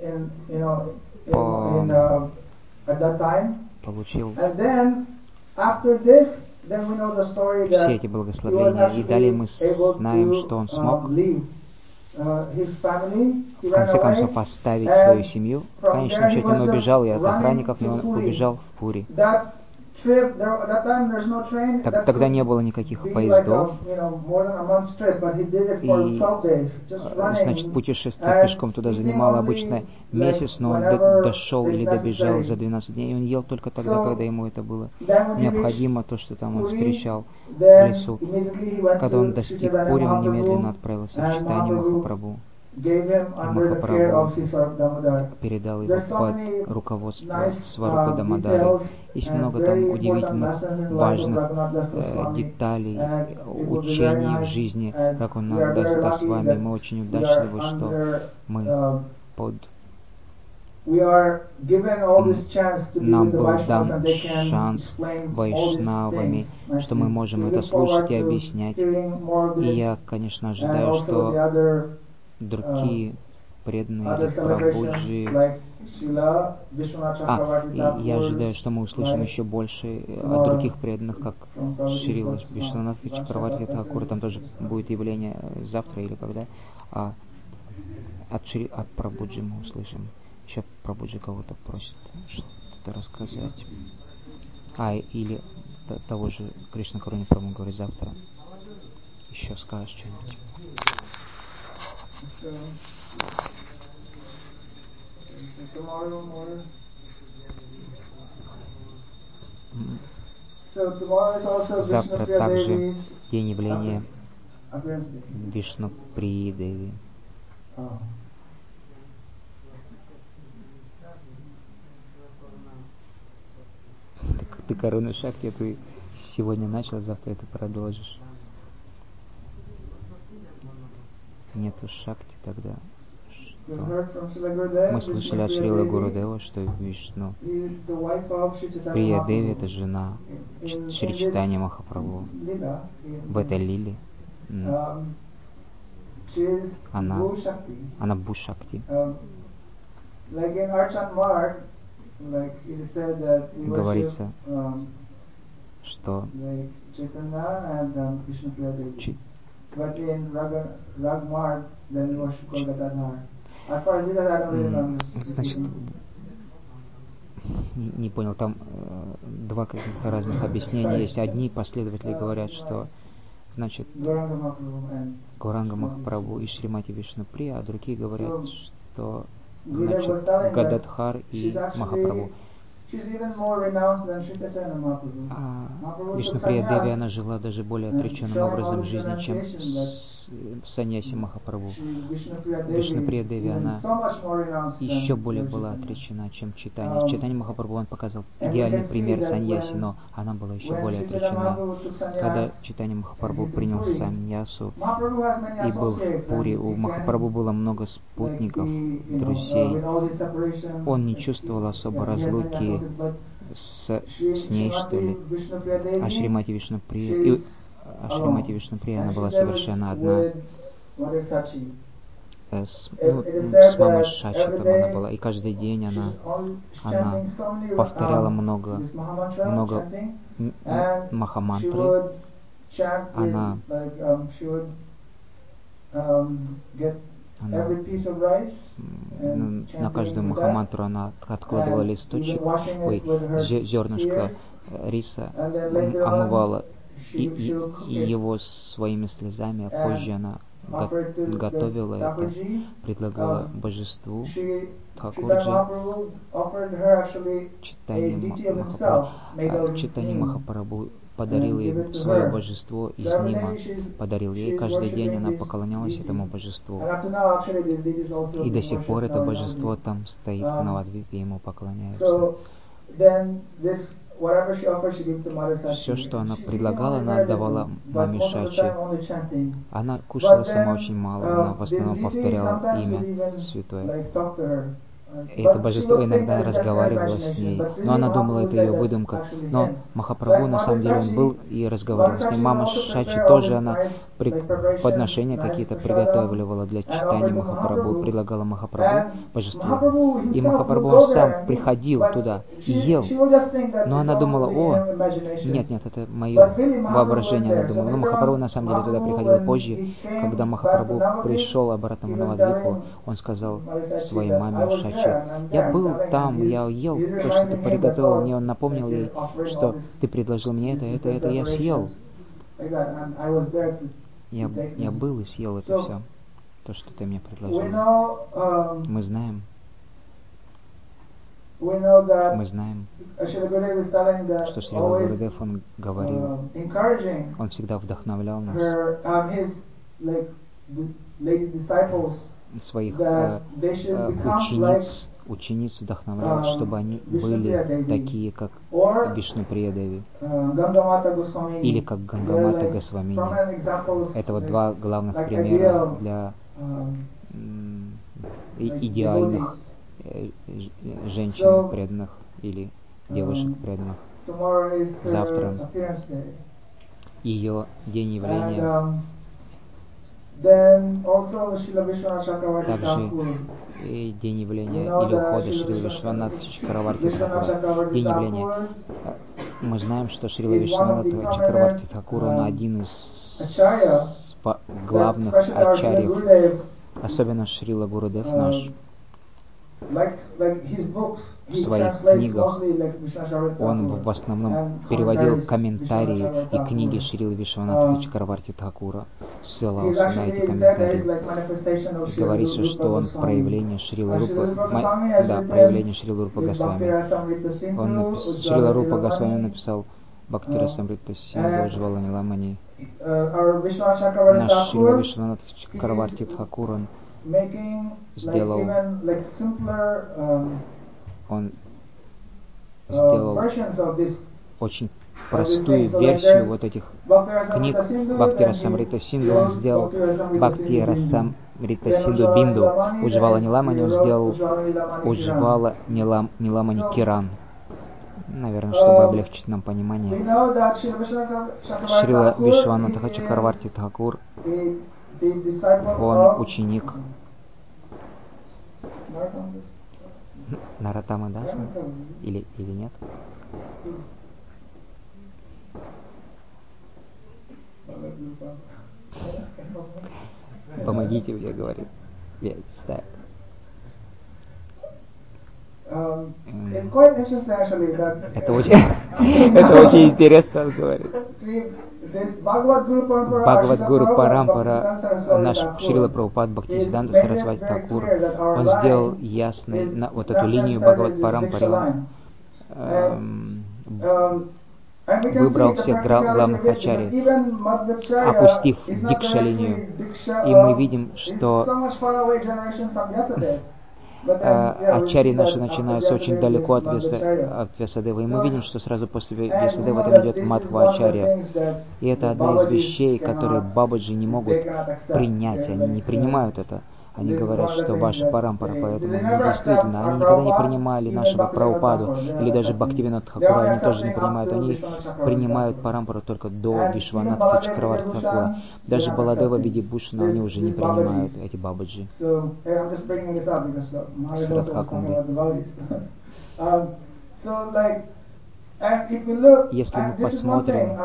at that time. And then after this, then we know the story that все эти he was благословения. И далее мы actually able знаем, что он смог to leave his family. He в ran конце away, концов оставить свою семью. В from конечном there he счете он was just убежал и от running охранников, и to он Puri. убежал в Пури. That trip, that time there's no train. Тогда не было никаких Be поездов. like more than a month's trip, but he did it for И 12 days, just running. значит, путешествие пешком туда занимало обычно месяц, но он дошел или добежал за 12 дней, и он ел только тогда, когда ему это было необходимо, то, что там он встречал в лесу. Когда он достиг Пури, он немедленно отправился в Чайтаньи Махапрабху. И Махапрабху передал его под руководство Сварупы Дамадари. Есть много там удивительных, важных деталей, учений в жизни Рагунатдаса Госвами. Мы очень удачливы, что мы нам был дан шанс вайшнавами, что мы можем это слушать и объяснять. И я, конечно, ожидаю, что другие преданные Прабхуджи, и я ожидаю, что мы услышим еще больше от других преданных, как Шрила Вишванатх и Чакраварти Тхакур. Там тоже будет явление завтра или когда. От Прабхуджи мы услышим. Еще Прабхуджи кого-то просит что-то рассказать. Или того же Кришна Каруни Прабху говорит завтра. Еще скажешь что-нибудь. Завтра также день явления Вишнуприи Деви. Ты Каруна Шакти, ты сегодня начал, завтра это продолжишь. Нету Шакти тогда. Мы слышали от Шрила Гурудева, что Вишну Прия Деви — это жена Шри Чайтаньи Махапрабху. В этой лиле она Бхушакти. Говорится, что значит, не понял, там два каких-то разных объяснения есть. Одни последователи говорят, что значит Гауранга Махапрабху и Шримати Вишнуприя, а другие говорят, что значит Гададхар и Махапрабху. Вишнуприя Деви, она жила даже более отреченным образом жизни, чем Саньяси Махапрабху. Вишнуприя Деви, она еще более была отречена, чем Чайтанья. Чайтанья Махапрабху, он показал идеальный пример саньяси, но она была еще более отречена. Когда Чайтанья Махапрабху принял саньясу и был в Пури, у Махапрабху было много спутников, друзей. Он не чувствовал особо разлуки с ней, что ли. А Шримати Вишнуприя, она была совершенно одна. С мамой Шачи там она была. И каждый день она повторяла много махамантры. Она на каждую махамантру она откладывала листочек, зернышко риса, омывала и его своими слезами, а позже она готовила это, предлагала божеству Тхакурджи Чайтанья Махапрабху подарил ей свое божество из Нима, подарил ей. Каждый день она поклонялась этому божеству. И до сих пор это божество там стоит в Навадвипе, ему поклоняются. Все, что она предлагала, она отдавала маме Шачи. Она кушала сама очень мало, она в основном повторяла имя святое. И это божество иногда разговаривало с ней, но она думала, это ее выдумка. Но Махапрабху, на самом деле, он был и разговаривал с ней. Мама Шачи тоже, она подношения какие-то приготавливала для читания Махапрабху, предлагала Махапрабху божеству. И Махапрабху, он сам приходил туда и ел. Но она думала, нет, это мое воображение, она думала. Но Махапрабху, на самом деле, туда приходил позже. Когда Махапрабху пришел обратно в Навадвипу, он сказал своей маме Шачи: я был там, я ел то, что ты приготовил мне. Он напомнил ей, что ты предложил мне это, я съел. Я был и съел это все, то, что ты мне предложил. Мы знаем, что Шрила Гурудев, он говорил, он всегда вдохновлял нас, своих учениц вдохновлял, чтобы они были такие, как Вишнуприя Деви, или как Гангамата Госвамини. Это вот два главных примера для идеальных женщин преданных или девушек преданных. Завтра ее день явления. Также и день явления или ухода Шрила Вишванатха Чакраварти Тхакура. День явления. Мы знаем, что Шрила Вишванатха Чакраварти Тхакур, он один из главных ачарьев, особенно Шрила Гурудев наш. В своих книгах он в основном переводил комментарии и книги Шрилы Вишванатха Чакраварти Тхакура, ссылался на эти комментарии. И говорится, что он проявление Шрила Рупа Госвами. Шрила Рупа Госвами написал Бхакти Расамрита Синдhu Джвалани Ламани. Наш Шрила Вишванатха Чакраварти Тхакур, он сделал очень простую версию вот этих книг Бхакти Расамрита Синдhu. Он сделал Бхакти Расамрита Синдhu Бинду Уджвала Ниламани, он сделал Уджвала Ниламани Киран. Наверное, чтобы облегчить нам понимание. Шрила Вишванатха Чакраварти Тхакур, он ученик Нароттамы Даса или нет? Помогите мне, говорит. Это очень интересно, он говорит. Бхагавад-гуру Парампара, наш Шрила Прабхупад Бхактисиданта Сарасвати Тхакур, он сделал ясной вот эту линию Бхагавад Парампары, выбрал всех главных ачарьев, опустив Дикша-линию. И мы видим, что ачарьи наши начинаются очень далеко от Вьясадевы. И мы видим, что сразу после Вьясадевы там идет Мадхва-ачарья. И это одна из вещей, которые бабаджи не могут принять. Они не принимают это. Они говорят, что ваша парампара, поэтому действительно, они никогда не принимали нашего Прабхупаду, или даже Бхактивинода Тхакура, они тоже не принимают. Они принимают парампару только до Вишванатха Чакраварти Тхакура. Даже Баладева Видибушана они уже не принимают, эти бабаджи. Если мы посмотрим,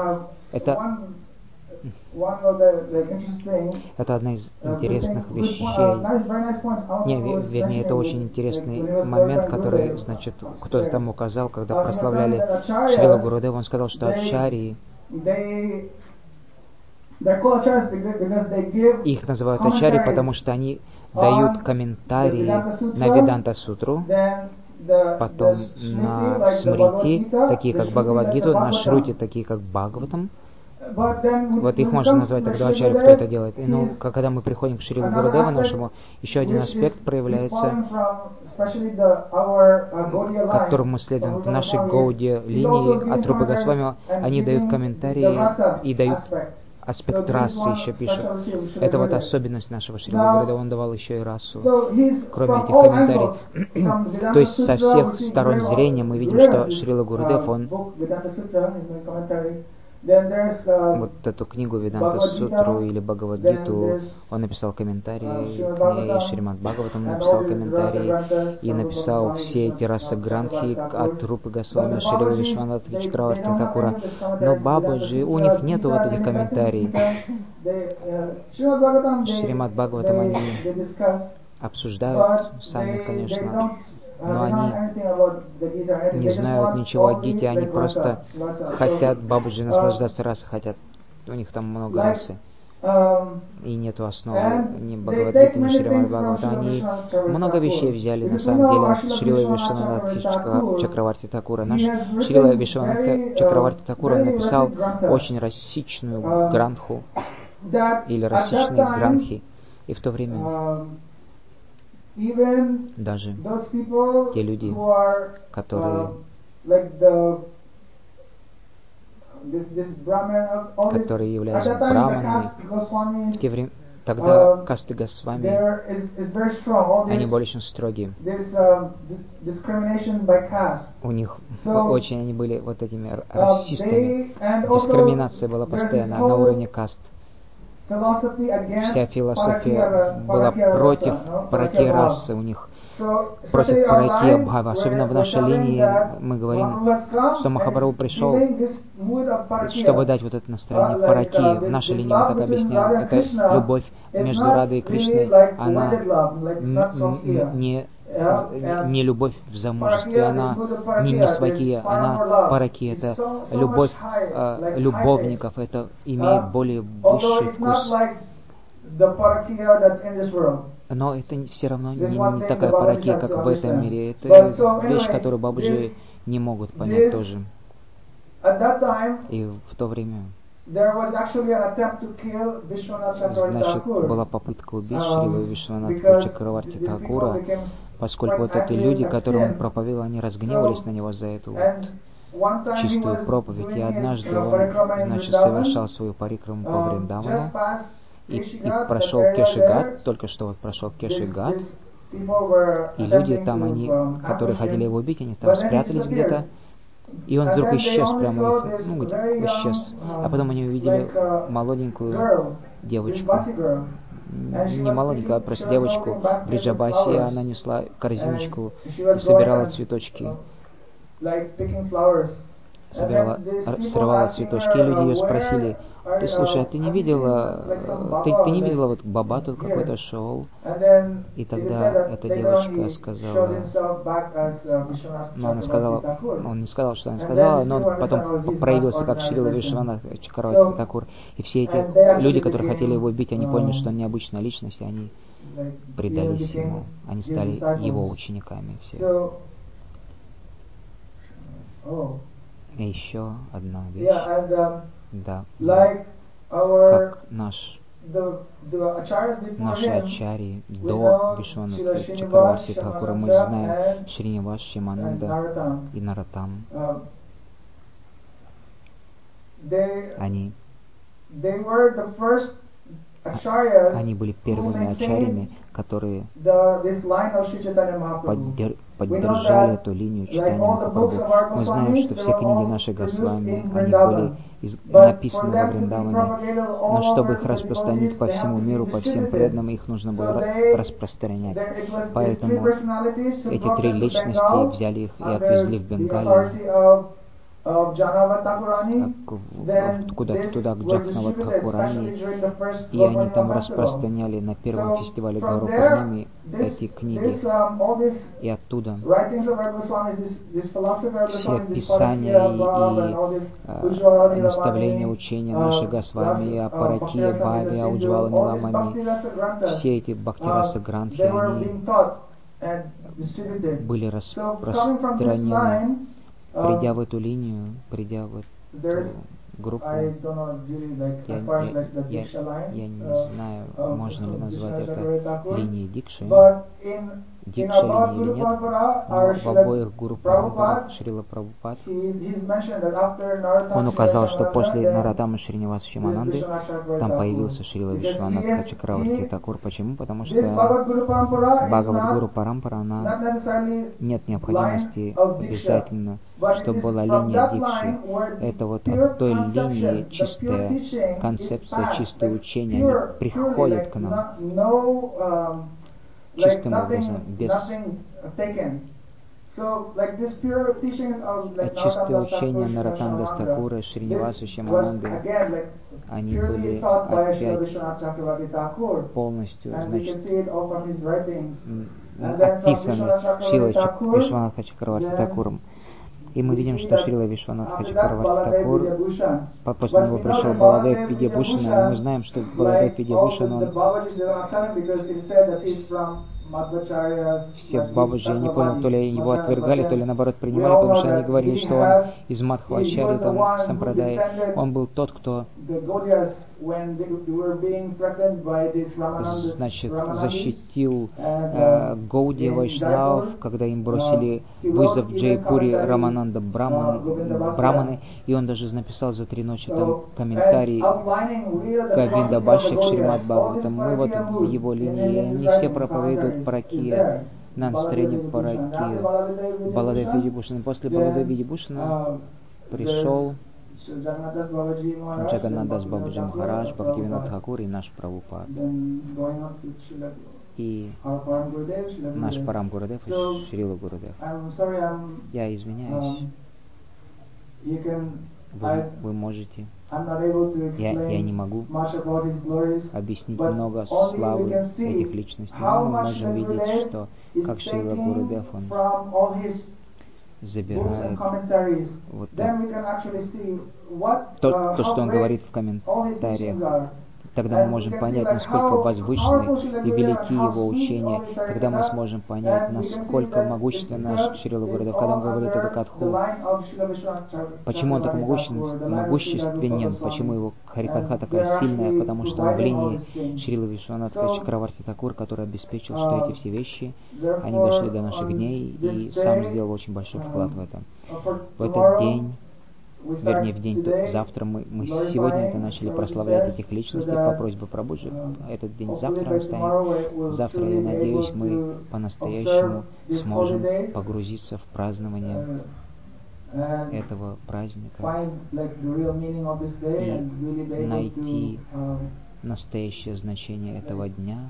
это одна из интересных вещей. Вернее, это очень интересный момент, который, значит, кто-то там указал, когда прославляли Шрила Гурудева, он сказал, что ачарьи, Их называют ачари, потому что они дают комментарии на Веданта-сутру, потом на Смрити, такие как Бхагавад-гиту, на Шрути, такие как Бхагаватам. Вот их можно назвать тогда ачарью, кто это делает. И когда мы приходим к Шриле Гурудеву нашему, еще один аспект проявляется, которым мы следуем в нашей Гаудия линии от Рупы Госвами. Они дают комментарии и дают аспект расы, еще пишут. Это вот особенность нашего Шрила Гурудева, он давал еще и расу, кроме этих комментариев. То есть со всех сторон зрения мы видим, что Шрила Гурудев, он вот эту книгу Веданта-сутру или Бхагавад-гиту, он написал комментарии к ней, Шримад Бхагаватам написал комментарии, и написал все эти расы грантхи от Рупы Госвами, Шрила Вишванатха Чакраварти Такура. Но Бабаджи, у них нету вот этих комментариев. Шримад Бхагаватам они обсуждают сами, конечно, но они не знают ничего о Гите, они просто хотят Бабаджи наслаждаться расой, хотят, у них там много расы, и нету основы ни Бхагавад-гиты, ни Шримад Бхагавата. Они много вещей взяли на самом деле от Шрилы Вишванатхи Чакраварти Такура. Наш Шрила Вишванатха Чакраварти Такура написал очень рассичную грантху, или рассичные грантхи, и в то время даже те люди, которые являются браманами, в те времена, тогда касты Госвами, они были очень строгие. У них очень они были вот этими расистами. Дискриминация была постоянно на уровне каст. Вся философия была против паракии расы у них, против паракии Бхава. Особенно в нашей линии мы говорим, что Махапрабху пришел, чтобы дать вот это настроение паракии. В нашей линии мы так объясняем. Это любовь между Радой и Кришной, она не любовь в замужестве, она не свакия, она паракия, это любовь любовников, это имеет более высший вкус. Но это все равно не такая паракия, как в этом мире. Это вещь, которую Бабаджи не могут понять тоже. И в то время, значит, была попытка убить Шрилу Вишванатху Чакраварти Такура, поскольку вот эти люди, которым он проповедовал, они разгневались на него за эту вот чистую проповедь. И однажды он, значит, совершал свою парикраму по Вриндавану и прошел Кешигат, только что вот прошел Кешигат, и люди там, они, которые хотели его убить, они там спрятались где-то, и он вдруг исчез прямо их, исчез. А потом они увидели молоденькую девочку, не молоденькую, а просто девочку Бриджабаси, и она несла корзиночку и собирала цветочки. Срывала цветочки, и люди ее спросили: ты слушай, а ты не видела, ты не видела вот Баба тут какой-то шел? И тогда эта девочка сказала, она сказала, он не сказал, что она сказала, но он потом проявился как Шрила Вишванатха Чакраварти Такур. И все эти люди, которые хотели его убить, они поняли, что он необычная личность, и они предались ему, они стали его учениками все. И еще одна вещь, да, как наши ачарьи до Вишванатхи Чакраварти Такура, мы знаем Шринивас, Шимананда и Наратам, они были первыми ачарьями, которые поддержали эту линию читания Махапрабху. Мы знаем, что все книги нашей Госвами, они были написаны во Вриндаване, но чтобы их распространить по всему миру, по всем преданным, их нужно было распространять. Поэтому эти три личности взяли их и отвезли в Бенгалию. туда, к Джахнават Тхакурани, и они там распространяли на первом фестивале Гару Пурними эти книги, и оттуда все писания и наставления учения наших Госвами, Апарати, Бхави, Ауджвала, Ниламани, все эти Бхактираса Грантхи, они были распространены. Придя в эту линию, придя в эту группу, я не знаю, можно ли назвать это линией Дикши, Дикша линия или нет, но в обоих Гуру Парампарах Шрила Прабхупад он указал, что после Нароттамы Шриниваса Шимананды там появился Шрила Вишванатха Чакраварти Такур. Почему? Потому что Бхагавад Гуру Парампара, она нет необходимости обязательно, чтобы была линия Дикши. Это вот от той линии чистая концепция, чистое учение, они приходят к нам чистым образом, без... чистое учение Нароттам Дас Такура, Шриниваса Шимананды, они были опять полностью, значит, описаны Шрилой Вишванатха Чакраварти Такуром. И мы видим, что Шрила Вишванатха Чакраварти Такур, после него пришел Баладев Видьябушана, и мы знаем, что Баладев Видьябушан, он... Все Бабаджи, я не понял, то ли его отвергали, то ли наоборот принимали, потому что они говорили, что он из Мадхвачари, там, Сампрадай, он был тот, кто, значит, защитил Гаудия Вайшнавов, когда им бросили вызов в Джайпуре Рамананда Браманы, и он даже написал за 3 ночи там комментарий Говинда Бхашья к Шримад Бхагаватам. Мы вот в его линии, они все проповедуют Паракия, на настроение Паракия. Баладев Видьябушана. После Баладев Видьябушана пришел Джаганнадас Бабаджи Махарадж, Бхактивинод Тхакур и наш Прабхупад. И наш Парам Гурудев и Шрила Гурудев. Я извиняюсь. Вы можете. Я не могу объяснить много славы этих личностей, но мы можем видеть, что как Шрила Гурудев, он забирает вот то, что он говорит в комментариях. Тогда мы можем понять, насколько возвышены и велики его учения. Тогда мы сможем понять, насколько могуществен наш Шрила Гурудев, когда он говорит эту катху. Почему он такой могущественен, почему его Харикатха такая сильная, потому что он в линии Шрилы Вишванатха Чакраварти Такур, который обеспечил, что эти все вещи, они дошли до наших дней, и сам сделал очень большой вклад в это. В этот день, вернее, в день завтра, мы сегодня это начали прославлять этих личностей по просьбе Прабхуджи. Этот день завтра настанет. Завтра, я надеюсь, мы по-настоящему сможем погрузиться в празднование этого праздника и найти настоящее значение этого дня,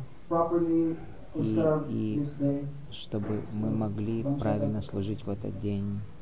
и чтобы мы могли правильно служить в этот день.